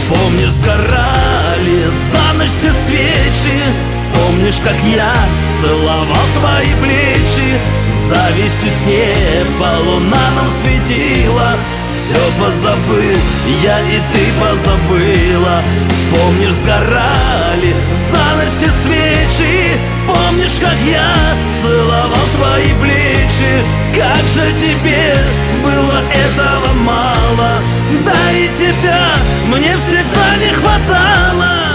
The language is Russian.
Помнишь, сгорали за ночь все свечи? Помнишь, как я целовал твои плечи? Завистью с неба луна нам светила. Все позабыл, я и ты позабыла. Помнишь, сгорали за ночь все свечи? Помнишь, как я целовал твои плечи? Как же тебе было этого мало? Да и тебя мне всегда не хватало.